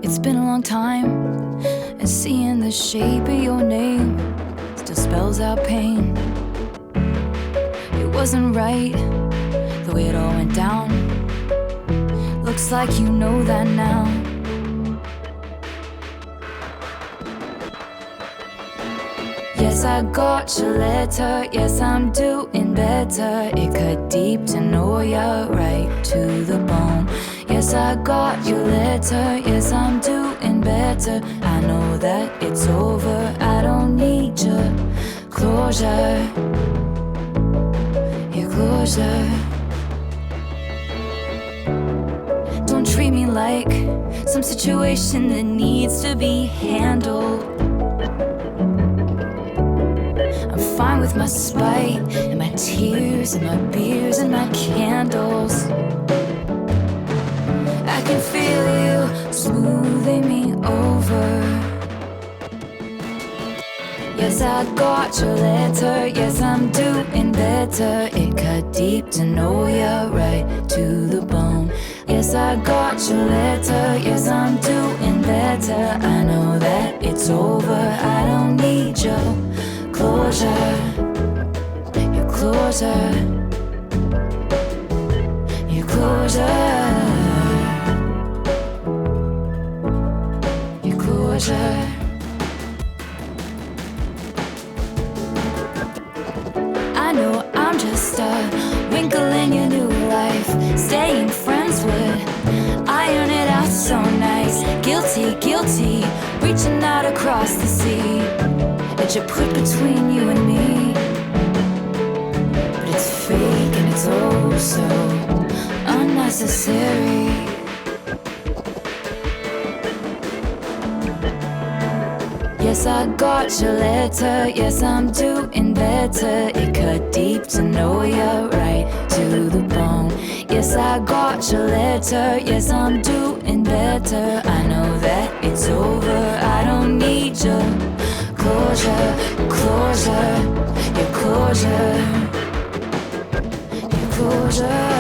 It's been a long time, and seeing the shape of your name still spells out pain. It wasn't right, the way it all went down. Looks like you know that now. Yes, I got your letter, yes, I'm doing better. It cut deep to know you're right to the bone. Yes, I got your letter, yes, I'm doing better. I know that it's over, I don't need your closure. Your closure. Don't treat me like some situation that needs to be handled. I'm fine with my spite and my tears and my beers and my candles. I can feel you smoothing me over. Yes, I got your letter, yes, I'm doing better. It cut deep to know you're right to the bone. Yes, I got your letter, yes, I'm doing better. I know that it's over, I don't need your closure. Your closure. Your closure. Your closure. I know I'm just a wrinkle in your new life. Staying friends would iron it out so nice. Guilty, guilty, reaching out across the sea that you put between you and me. But it's fake and it's oh so unnecessary. Yes, I got your letter, yes, I'm doing better. It cut deep to know you're right to the bone. Yes, I got your letter, yes, I'm doing better. I know that it's over, I don't need your closure, closure, your closure, your closure.